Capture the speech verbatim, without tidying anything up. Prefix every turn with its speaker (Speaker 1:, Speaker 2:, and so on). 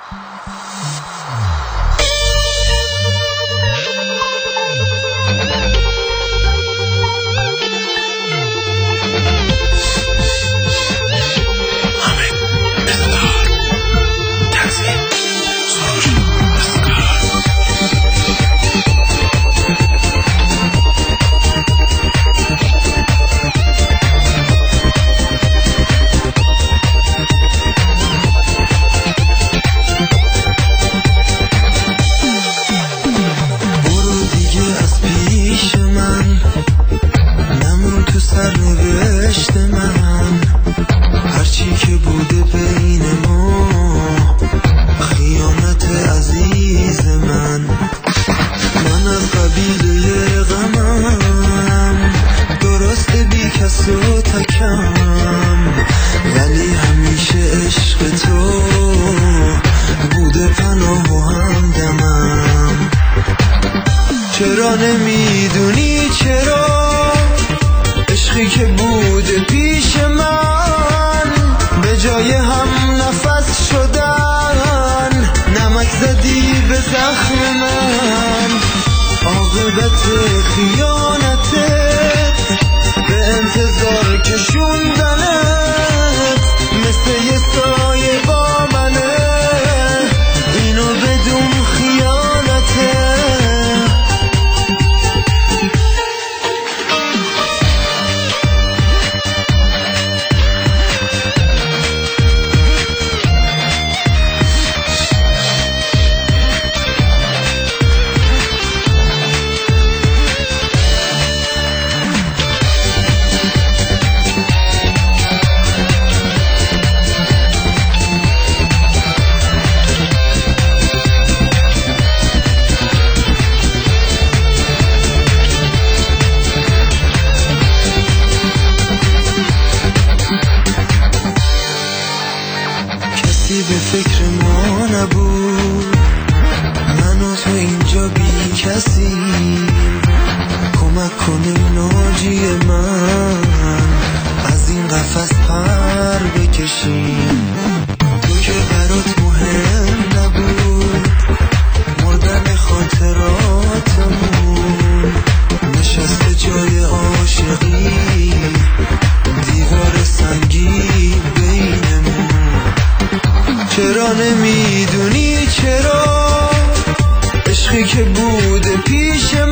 Speaker 1: سرنوشت من هرچی که بوده بین ما خیانت عزیز من. من از قبیله غمم درسته بی کس و تکم، ولی همیشه عشق تو بوده پناه و همدمم. چرا نمیدونی چرا عشقی که بوده پیش من به جای هم نفس شدن نمک زدی به زخم من. عاقبت خیانتت به انتظار کشوندنت مثل یه سایه با منه، اینو بدون خیانته. به فکر ما نبود، من و تو اینجا بی کسی. کمک کنه ناجی من از این قفس پر بکشیم. تو که برات مهم نبود مردن خاطراتمون، نشسته جای عاشقی دیوار سنگی بینمون. چرا نمیدونی چرا عشقی که بوده پیش